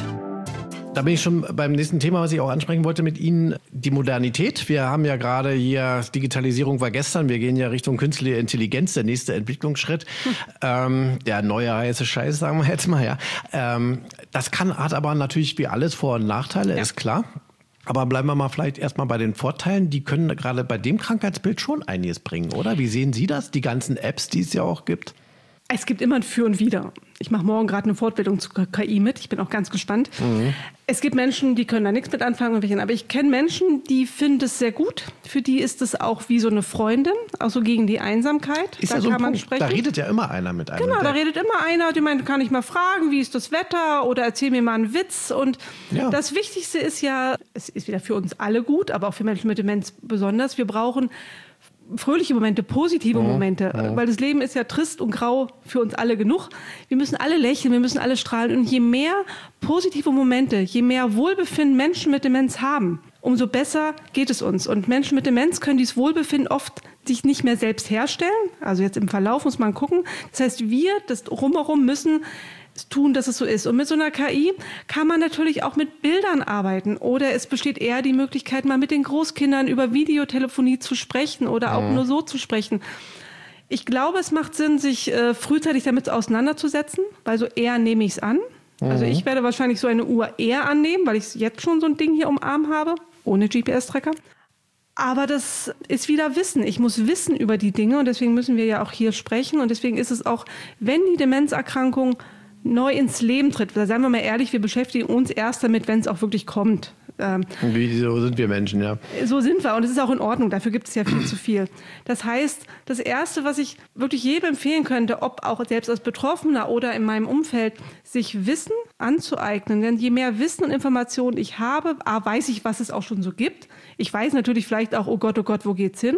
Da bin ich schon beim nächsten Thema, was ich auch ansprechen wollte mit Ihnen, die Modernität. Wir haben ja gerade hier, Digitalisierung war gestern, wir gehen ja Richtung künstliche Intelligenz, der nächste Entwicklungsschritt. Hm. Ähm, der neue heiße Scheiß, sagen wir jetzt mal. Ja. Ähm, das kann, hat aber natürlich wie alles Vor- und Nachteile, ja. ist klar. Aber bleiben wir mal vielleicht erstmal bei den Vorteilen. Die können gerade bei dem Krankheitsbild schon einiges bringen, oder? Wie sehen Sie das? Die ganzen Apps, die es ja auch gibt? Es gibt immer ein Für und Wider. Ich mache morgen gerade eine Fortbildung zu K I mit. Ich bin auch ganz gespannt. Mhm. Es gibt Menschen, die können da nichts mit anfangen. Aber ich kenne Menschen, die finden es sehr gut. Für die ist es auch wie so eine Freundin, auch so gegen die Einsamkeit. Ist da ja so kann ein man Punkt. sprechen. Da redet ja immer einer mit einem. Genau, da redet immer einer. Die meint, kann ich mal fragen, wie ist das Wetter? Oder erzähl mir mal einen Witz. Und ja. das Wichtigste ist ja, es ist wieder für uns alle gut, aber auch für Menschen mit Demenz besonders. Wir brauchen fröhliche Momente, positive mhm. Momente, mhm. weil das Leben ist ja trist und grau für uns alle genug. Wir müssen alle lächeln, wir müssen alle strahlen und je mehr positive Momente, je mehr Wohlbefinden Menschen mit Demenz haben, umso besser geht es uns. Und Menschen mit Demenz können dieses Wohlbefinden oft sich nicht mehr selbst herstellen, also jetzt im Verlauf muss man gucken. Das heißt, wir, das Drumherum müssen tun, dass es so ist. Und mit so einer K I kann man natürlich auch mit Bildern arbeiten. Oder es besteht eher die Möglichkeit, mal mit den Großkindern über Videotelefonie zu sprechen oder auch mhm. nur so zu sprechen. Ich glaube, es macht Sinn, sich äh, frühzeitig damit auseinanderzusetzen, weil so eher nehme ich es an. Mhm. Also ich werde wahrscheinlich so eine Uhr eher annehmen, weil ich jetzt schon so ein Ding hier um den Arm habe, ohne G P S-Tracker. Aber das ist wieder Wissen. Ich muss wissen über die Dinge und deswegen müssen wir ja auch hier sprechen. Und deswegen ist es auch, wenn die Demenzerkrankung neu ins Leben tritt. Da seien wir mal ehrlich, wir beschäftigen uns erst damit, wenn es auch wirklich kommt. Ähm, Wie so sind wir Menschen, ja. So sind wir und es ist auch in Ordnung, dafür gibt es ja viel zu viel. Das heißt, das Erste, was ich wirklich jedem empfehlen könnte, ob auch selbst als Betroffener oder in meinem Umfeld, sich Wissen anzueignen. Denn je mehr Wissen und Informationen ich habe, A, weiß ich, was es auch schon so gibt. Ich weiß natürlich vielleicht auch, oh Gott, oh Gott, wo geht's hin?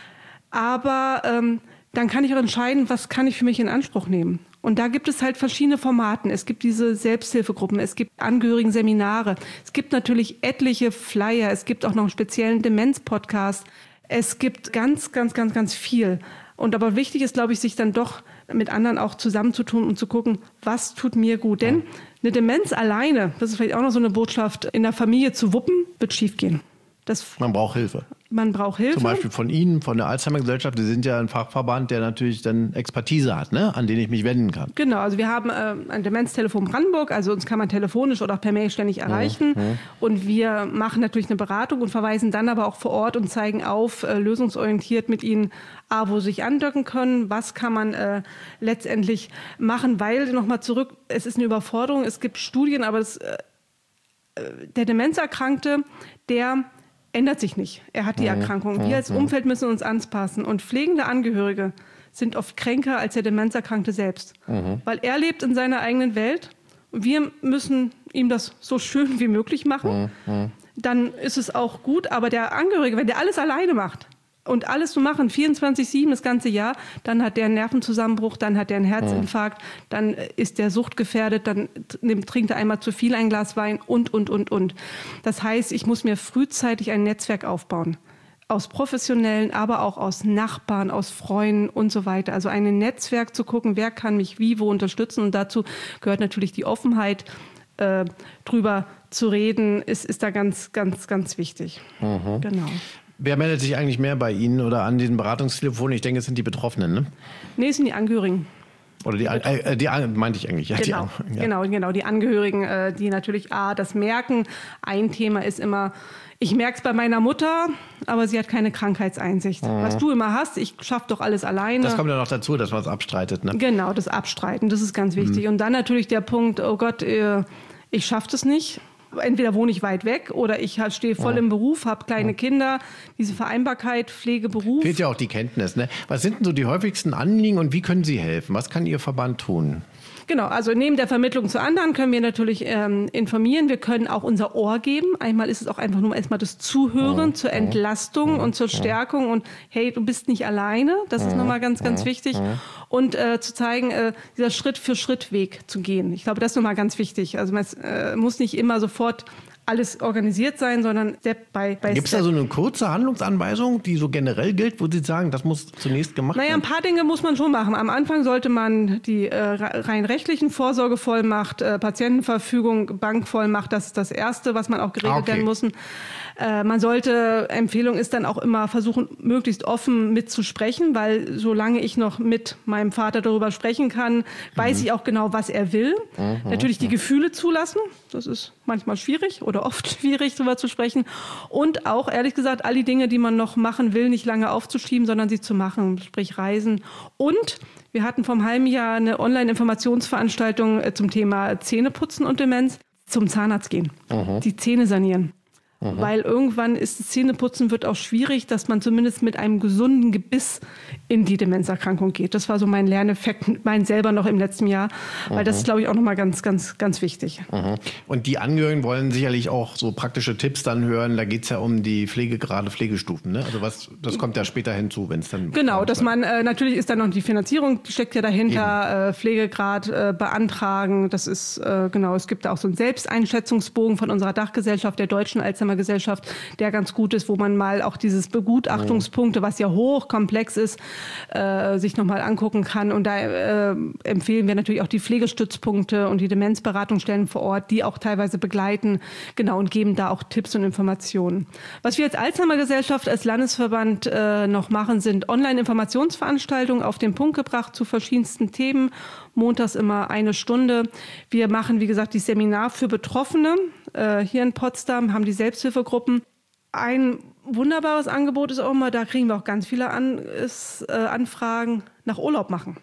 Aber ähm, dann kann ich auch entscheiden, was kann ich für mich in Anspruch nehmen. Und da gibt es halt verschiedene Formaten. Es gibt diese Selbsthilfegruppen, es gibt Angehörigen-Seminare, es gibt natürlich etliche Flyer, es gibt auch noch einen speziellen Demenz-Podcast. Es gibt ganz, ganz, ganz, ganz viel. Und aber wichtig ist, glaube ich, sich dann doch mit anderen auch zusammenzutun und zu gucken, was tut mir gut. Denn eine Demenz alleine, das ist vielleicht auch noch so eine Botschaft, in der Familie zu wuppen, wird schiefgehen. Das Man braucht Hilfe. Man braucht Hilfe. Zum Beispiel von Ihnen, von der Alzheimer-Gesellschaft. Sie sind ja ein Fachverband, der natürlich dann Expertise hat, ne? An den ich mich wenden kann. Genau, also wir haben äh, ein Demenztelefon Brandenburg, also uns kann man telefonisch oder auch per Mail ständig erreichen. Mhm. Und wir machen natürlich eine Beratung und verweisen dann aber auch vor Ort und zeigen auf, äh, lösungsorientiert mit Ihnen, A, wo Sie sich andocken können, was kann man äh, letztendlich machen, weil, nochmal zurück, es ist eine Überforderung, es gibt Studien, aber das, äh, der Demenzerkrankte, der ändert sich nicht. Er hat die Erkrankung. Wir als Umfeld müssen uns anpassen. Und pflegende Angehörige sind oft kränker als der Demenzerkrankte selbst. Mhm. Weil er lebt in seiner eigenen Welt. Und wir müssen ihm das so schön wie möglich machen. Mhm. Dann ist es auch gut. Aber der Angehörige, wenn der alles alleine macht und alles zu machen, vierundzwanzig sieben das ganze Jahr, dann hat der einen Nervenzusammenbruch, dann hat der einen Herzinfarkt, mhm. dann ist der suchtgefährdet, dann trinkt er einmal zu viel ein Glas Wein und, und, und, und. Das heißt, ich muss mir frühzeitig ein Netzwerk aufbauen. Aus Professionellen, aber auch aus Nachbarn, aus Freunden und so weiter. Also ein Netzwerk zu gucken, wer kann mich wie, wo unterstützen. Und dazu gehört natürlich die Offenheit, äh, drüber zu reden, ist, ist da ganz, ganz, ganz wichtig. Mhm. Genau. Wer meldet sich eigentlich mehr bei Ihnen oder an diesen Beratungstelefonen? Ich denke, es sind die Betroffenen, ne? Nee, es sind die Angehörigen. Oder die, äh, die meinte ich eigentlich. Ja, genau, die, ja. genau, genau, die Angehörigen, äh, die natürlich A, das merken. Ein Thema ist immer, ich merke es bei meiner Mutter, aber sie hat keine Krankheitseinsicht. Mhm. Was du immer hast, ich schaffe doch alles alleine. Das kommt ja noch dazu, dass man es abstreitet, ne? Genau, das Abstreiten, das ist ganz wichtig. Mhm. Und dann natürlich der Punkt, oh Gott, äh, ich schaffe das nicht. Entweder wohne ich weit weg oder ich stehe voll ja. im Beruf, habe kleine ja. Kinder. Diese Vereinbarkeit, Pflege, Beruf. Fehlt ja auch die Kenntnis, ne? Was sind denn so die häufigsten Anliegen und wie können Sie helfen? Was kann Ihr Verband tun? Genau, also neben der Vermittlung zu anderen können wir natürlich ähm, informieren. Wir können auch unser Ohr geben. Einmal ist es auch einfach nur erstmal das Zuhören oh, zur Entlastung oh, und zur Stärkung. Und hey, du bist nicht alleine. Das ist nochmal ganz, ganz wichtig. Und äh, zu zeigen, äh, dieser Schritt-für-Schritt-Weg zu gehen. Ich glaube, das ist nochmal ganz wichtig. Also man äh, muss nicht immer sofort alles organisiert sein, sondern Step by, by Gibt es da so eine kurze Handlungsanweisung, die so generell gilt, wo Sie sagen, das muss zunächst gemacht werden? Naja, ein paar Dinge muss man schon machen. Am Anfang sollte man die äh, rein rechtlichen Vorsorgevollmacht, äh, Patientenverfügung, Bankvollmacht, das ist das Erste, was man auch geregelt okay. werden muss. Äh, man sollte, Empfehlung ist dann auch immer versuchen, möglichst offen mitzusprechen, weil solange ich noch mit meinem Vater darüber sprechen kann, weiß mhm. ich auch genau, was er will. Mhm. Natürlich die Gefühle zulassen, das ist manchmal schwierig oder oft schwierig, darüber zu sprechen. Und auch, ehrlich gesagt, all die Dinge, die man noch machen will, nicht lange aufzuschieben, sondern sie zu machen, sprich Reisen. Und wir hatten vor einem halben Jahr eine Online-Informationsveranstaltung zum Thema Zähneputzen und Demenz, zum Zahnarzt gehen, mhm. die Zähne sanieren. Mhm. Weil irgendwann ist das Zähneputzen wird auch schwierig, dass man zumindest mit einem gesunden Gebiss in die Demenzerkrankung geht. Das war so mein Lerneffekt, mein selber noch im letzten Jahr, weil mhm. das ist, glaube ich, auch nochmal ganz, ganz, ganz wichtig. Mhm. Und die Angehörigen wollen sicherlich auch so praktische Tipps dann hören. Da geht es ja um die Pflegegrade, Pflegestufen. Ne? Also was, das kommt ja später hinzu, wenn es dann... Genau, dass man, äh, natürlich ist dann noch die Finanzierung, die steckt ja dahinter, äh, Pflegegrad äh, beantragen. Das ist, äh, genau, es gibt auch so einen Selbsteinschätzungsbogen von unserer Dachgesellschaft, der Deutschen Alzheimer-Gesellschaft, der ganz gut ist, wo man mal auch dieses Begutachtungspunkte, was ja hochkomplex ist, äh, sich nochmal angucken kann. Und da äh, empfehlen wir natürlich auch die Pflegestützpunkte und die Demenzberatungsstellen vor Ort, die auch teilweise begleiten, genau, und geben da auch Tipps und Informationen. Was wir als Alzheimer-Gesellschaft, als Landesverband äh, noch machen, sind Online-Informationsveranstaltungen auf den Punkt gebracht zu verschiedensten Themen. Montags immer eine Stunde. Wir machen, wie gesagt, die Seminar für Betroffene. Äh, hier in Potsdam haben die Selbsthilfegruppen. Ein wunderbares Angebot ist auch immer, da kriegen wir auch ganz viele An ist, äh, Anfragen nach Urlaub machen.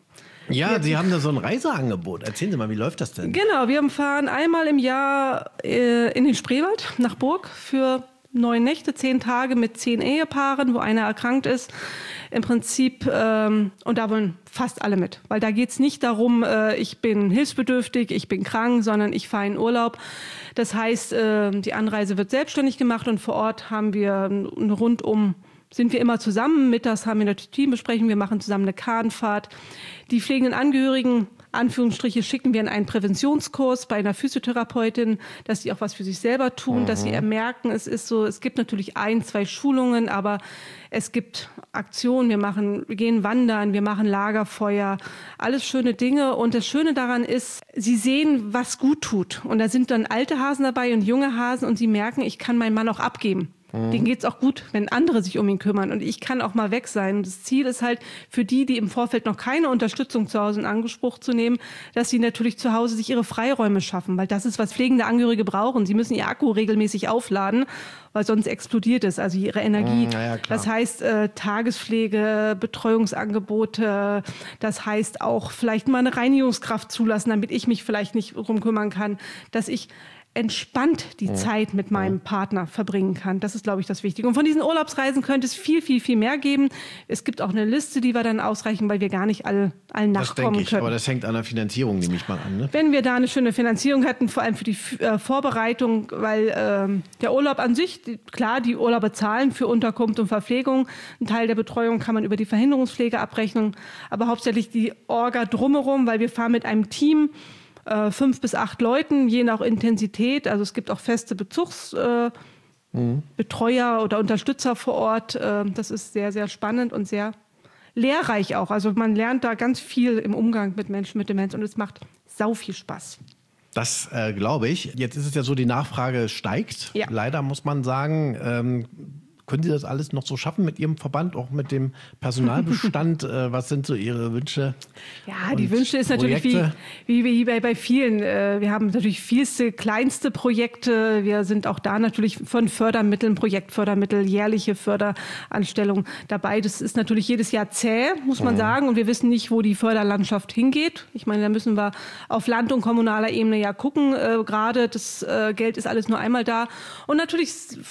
Ja, Sie haben da so ein Reiseangebot. Erzählen Sie mal, wie läuft das denn? Genau, wir fahren einmal im Jahr äh, in den Spreewald nach Burg für neun Nächte, zehn Tage mit zehn Ehepaaren, wo einer erkrankt ist. Im Prinzip, ähm, und da wollen fast alle mit, weil da geht es nicht darum, äh, ich bin hilfsbedürftig, ich bin krank, sondern ich fahre in Urlaub. Das heißt, äh, die Anreise wird selbstständig gemacht und vor Ort haben wir eine rundum, sind wir immer zusammen. Mittags haben wir eine Teambesprechung, wir machen zusammen eine Kahnfahrt. Die pflegenden Angehörigen, Anführungsstriche, schicken wir in einen Präventionskurs bei einer Physiotherapeutin, dass sie auch was für sich selber tun, mhm. dass sie merken, es ist so, es gibt natürlich ein, zwei Schulungen, aber es gibt Aktionen, wir machen, wir gehen wandern, wir machen Lagerfeuer, alles schöne Dinge. Und das Schöne daran ist, sie sehen, was gut tut. Und da sind dann alte Hasen dabei und junge Hasen und sie merken, ich kann meinen Mann auch abgeben. Mhm. Denen geht's auch gut, wenn andere sich um ihn kümmern. Und ich kann auch mal weg sein. Und das Ziel ist halt für die, die im Vorfeld noch keine Unterstützung zu Hause in Anspruch zu nehmen, dass sie natürlich zu Hause sich ihre Freiräume schaffen. Weil das ist, was pflegende Angehörige brauchen. Sie müssen ihr Akku regelmäßig aufladen, weil sonst explodiert es, also ihre Energie. Mhm, ja, das heißt äh, Tagespflege, Betreuungsangebote, das heißt auch vielleicht mal eine Reinigungskraft zulassen, damit ich mich vielleicht nicht drum kümmern kann, dass ich entspannt die ja. Zeit mit meinem ja. Partner verbringen kann. Das ist, glaube ich, das Wichtige. Und von diesen Urlaubsreisen könnte es viel, viel, viel mehr geben. Es gibt auch eine Liste, die wir dann ausreichen, weil wir gar nicht alle, allen nachkommen das denke ich, können. Aber das hängt an der Finanzierung, nehme ich mal an. Ne? Wenn wir da eine schöne Finanzierung hätten, vor allem für die äh, Vorbereitung, weil ähm, der Urlaub an sich, die, klar, die Urlauber zahlen für Unterkunft und Verpflegung. Ein Teil der Betreuung kann man über die Verhinderungspflege abrechnen, aber hauptsächlich die Orga drumherum, weil wir fahren mit einem Team, Äh, fünf bis acht Leuten, je nach Intensität. Also es gibt auch feste Bezugsbetreuer äh, mhm. oder Unterstützer vor Ort. Äh, das ist sehr, sehr spannend und sehr lehrreich auch. Also man lernt da ganz viel im Umgang mit Menschen mit Demenz und es macht sau viel Spaß. Das äh, glaube ich. Jetzt ist es ja so, die Nachfrage steigt. Ja. Leider muss man sagen, ähm, können Sie das alles noch so schaffen mit Ihrem Verband, auch mit dem Personalbestand? äh, was sind so Ihre Wünsche? Ja, die Wünsche ist natürlich wie, wie, wie bei, bei vielen. Äh, wir haben natürlich vielste, kleinste Projekte. Wir sind auch da natürlich von Fördermitteln, Projektfördermittel, jährliche Förderanstellungen dabei. Das ist natürlich jedes Jahr zäh, muss man mhm. sagen. Und wir wissen nicht, wo die Förderlandschaft hingeht. Ich meine, da müssen wir auf Land- und kommunaler Ebene ja gucken. Äh, gerade das äh, Geld ist alles nur einmal da. Und natürlich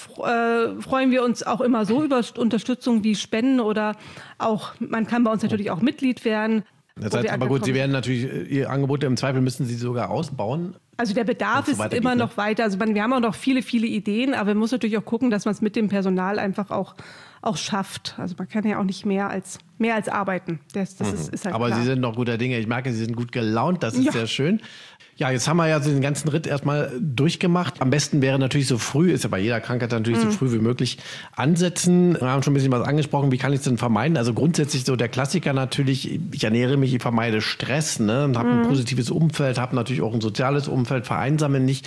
äh, freuen wir uns auch immer so über Unterstützung wie Spenden oder auch, man kann bei uns natürlich auch Mitglied werden. Das heißt, aber gut, Sie werden natürlich, Ihr Angebote im Zweifel müssen Sie sogar ausbauen. Also der Bedarf so ist immer geht, noch ne? weiter. Also man, wir haben auch noch viele, viele Ideen, aber man muss natürlich auch gucken, dass man es mit dem Personal einfach auch, auch schafft. Also man kann ja auch nicht mehr als, mehr als arbeiten. Das, das mhm. ist, ist halt aber klar. Sie sind noch guter Dinge. Ich merke, Sie sind gut gelaunt. Das ist ja. sehr schön. Ja, jetzt haben wir ja den ganzen Ritt erstmal durchgemacht. Am besten wäre natürlich so früh, ist ja bei jeder Krankheit natürlich mhm. so früh wie möglich ansetzen. Wir haben schon ein bisschen was angesprochen. Wie kann ich es denn vermeiden? Also grundsätzlich so der Klassiker natürlich, ich ernähre mich, ich vermeide Stress, ne, habe mhm. ein positives Umfeld, habe natürlich auch ein soziales Umfeld, vereinsame nicht.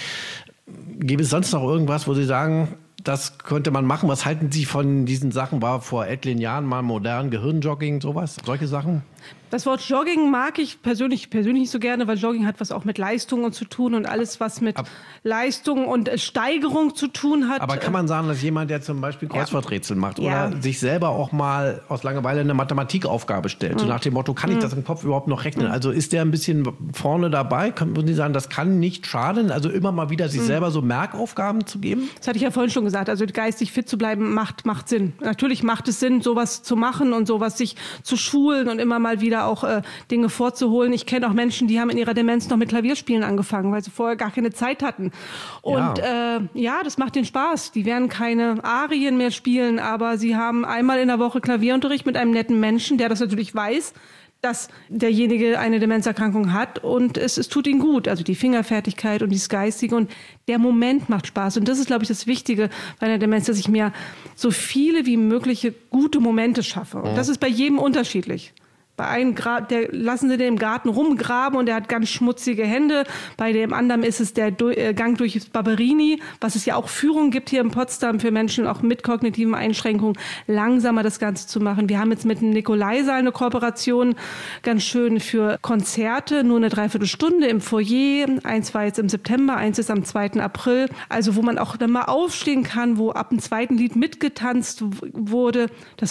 Gäbe es sonst noch irgendwas, wo Sie sagen, das könnte man machen? Was halten Sie von diesen Sachen? War vor etlichen Jahren mal modern Gehirnjogging, sowas? Solche Sachen? Das Wort Jogging mag ich persönlich, persönlich nicht so gerne, weil Jogging hat was auch mit Leistungen zu tun und alles, was mit Ab, Leistung und Steigerung zu tun hat. Aber kann man sagen, dass jemand, der zum Beispiel Kreuzworträtsel ja. macht oder ja. sich selber auch mal aus Langeweile eine Mathematikaufgabe stellt, mhm. so nach dem Motto, kann ich das im Kopf überhaupt noch rechnen? Mhm. Also ist der ein bisschen vorne dabei? Würden Sie sagen, das kann nicht schaden? Also immer mal wieder sich mhm. selber so Merkaufgaben zu geben? Das hatte ich ja vorhin schon gesagt. Also geistig fit zu bleiben, macht, macht Sinn. Natürlich macht es Sinn, sowas zu machen und sowas sich zu schulen und immer mal wieder auch äh, Dinge vorzuholen. Ich kenne auch Menschen, die haben in ihrer Demenz noch mit Klavierspielen angefangen, weil sie vorher gar keine Zeit hatten. Und ja, äh, ja das macht den Spaß. Die werden keine Arien mehr spielen, aber sie haben einmal in der Woche Klavierunterricht mit einem netten Menschen, der das natürlich weiß, dass derjenige eine Demenzerkrankung hat und es, es tut ihm gut. Also die Fingerfertigkeit und dieses Geistige und der Moment macht Spaß. Und das ist, glaube ich, das Wichtige bei einer Demenz, dass ich mir so viele wie mögliche gute Momente schaffe. Und das ist bei jedem unterschiedlich. Bei einem Gra- der lassen sie den im Garten rumgraben und der hat ganz schmutzige Hände. Bei dem anderen ist es der du- äh, Gang durch Barberini, was es ja auch Führung gibt hier in Potsdam für Menschen auch mit kognitiven Einschränkungen, langsamer das Ganze zu machen. Wir haben jetzt mit dem Nikolaisaal eine Kooperation, ganz schön für Konzerte, nur eine Dreiviertelstunde im Foyer. Eins war jetzt im September, eins ist am zweiten April. Also wo man auch dann mal aufstehen kann, wo ab dem zweiten Lied mitgetanzt w- wurde. Das war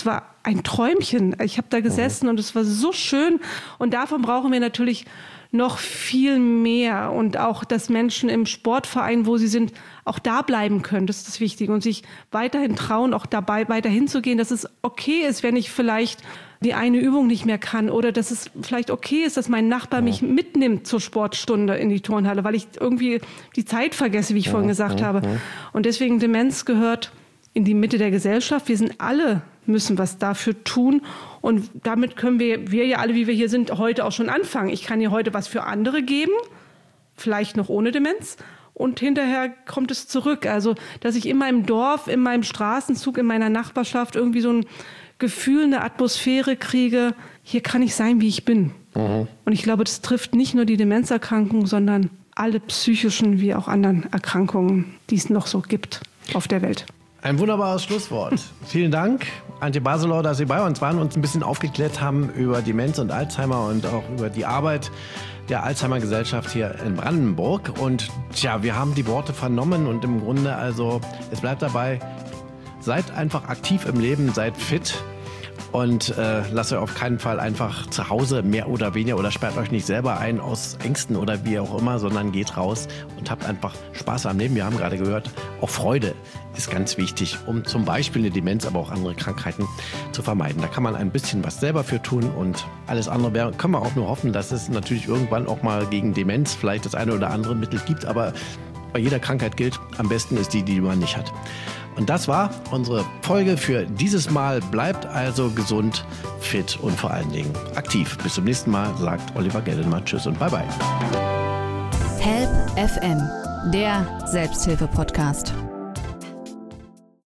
ein Träumchen. Ich habe da gesessen mhm. und es war so schön. Und davon brauchen wir natürlich noch viel mehr. Und auch, dass Menschen im Sportverein, wo sie sind, auch da bleiben können. Das ist das Wichtige. Und sich weiterhin trauen, auch dabei weiterhin zu gehen, dass es okay ist, wenn ich vielleicht die eine Übung nicht mehr kann oder dass es vielleicht okay ist, dass mein Nachbar mich mitnimmt zur Sportstunde in die Turnhalle, weil ich irgendwie die Zeit vergesse, wie ich vorhin gesagt habe. Und deswegen Demenz gehört in die Mitte der Gesellschaft. Wir sind alle, müssen was dafür tun. Und damit können wir, wir ja alle, wie wir hier sind, heute auch schon anfangen. Ich kann hier heute was für andere geben, vielleicht noch ohne Demenz. Und hinterher kommt es zurück. Also, dass ich in meinem Dorf, in meinem Straßenzug, in meiner Nachbarschaft irgendwie so ein Gefühl, eine Atmosphäre kriege, hier kann ich sein, wie ich bin. Mhm. Und ich glaube, das trifft nicht nur die Demenzerkrankungen, sondern alle psychischen wie auch anderen Erkrankungen, die es noch so gibt auf der Welt. Ein wunderbares Schlusswort. Vielen Dank, Antje Baselow, dass Sie bei uns waren und uns ein bisschen aufgeklärt haben über Demenz und Alzheimer und auch über die Arbeit der Alzheimer-Gesellschaft hier in Brandenburg. Und tja, wir haben die Worte vernommen und im Grunde, also es bleibt dabei, seid einfach aktiv im Leben, seid fit und äh, lasst euch auf keinen Fall einfach zu Hause mehr oder weniger oder sperrt euch nicht selber ein aus Ängsten oder wie auch immer, sondern geht raus und habt einfach Spaß am Leben. Wir haben gerade gehört, auch Freude ist ganz wichtig, um zum Beispiel eine Demenz, aber auch andere Krankheiten zu vermeiden. Da kann man ein bisschen was selber für tun und alles andere wäre, können wir auch nur hoffen, dass es natürlich irgendwann auch mal gegen Demenz vielleicht das eine oder andere Mittel gibt, aber bei jeder Krankheit gilt, am besten ist die, die man nicht hat. Und das war unsere Folge für dieses Mal. Bleibt also gesund, fit und vor allen Dingen aktiv. Bis zum nächsten Mal, sagt Oliver Gellenmann. Tschüss und bye bye. Help F M, der Selbsthilfe-Podcast.